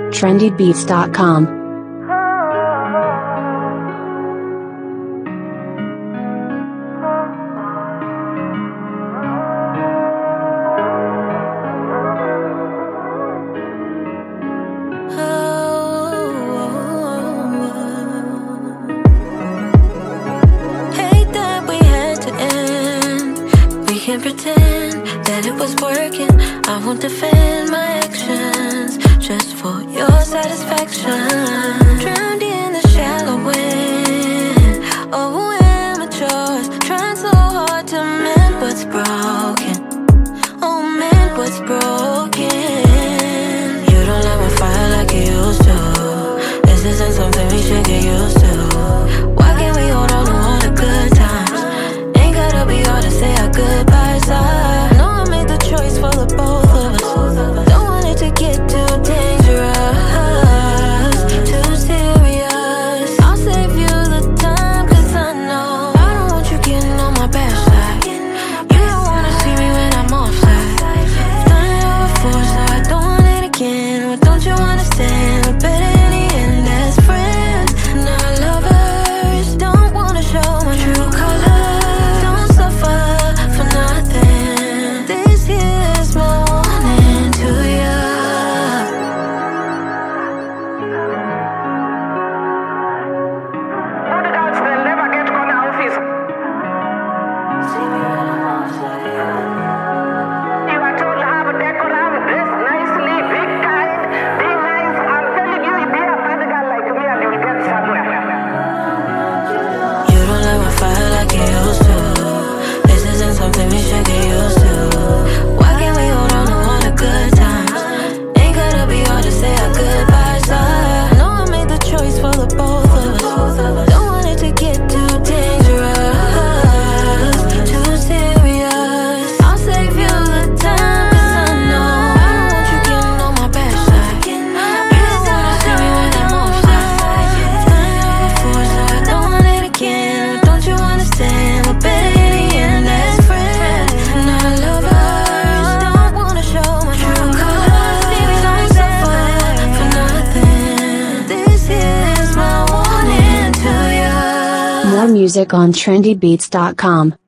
trendybeats.com. Can't pretend that it was working. I won't defend my actions just for your satisfaction. Drowned in the shallow wind. Oh, amateurs trying so hard to mend what's broken. Oh, mend what's broken. You don't light my fire like you used to. This isn't something we should get used to. Why can't we hold on to all the good times? Ain't gotta be hard to say our goodbyes. I know I made the choice for the both of us. Don't want it to get too dangerous, too serious. I'll save you the time, cause I know I don't want you getting on my bad side. You don't wanna see me when I'm offside. Done it all before, so I don't want it again. But don't you understand, we're better in the end as friends, not lovers. Don't wanna show my true colors. Don't suffer for nothing. This here's my warning to you. Prodigals will never get corner office. See me when I'm offside. You are told to have a decorum, dress nicely, be kind, be nice. I'm telling you, be a prodigal like me and you'll get somewhere. You don't light my fire like you used to. This isn't something we should get used to. Why can't we hold on to all the good times? Ain't gotta be hard to say our goodbyes. I know I made the choice for the both of us. Don't want it to get too dangerous, too serious. I'll save you the time, cause I know I don't want you getting on my bad side. You don't wanna see me when I'm offside. Done it all before, so I don't want it again. But don't you understand, we're better in the end as friends, not lovers. Don't wanna show my true colors. Don't suffer for nothing. This is my warning to you. More music on trendybeats.com.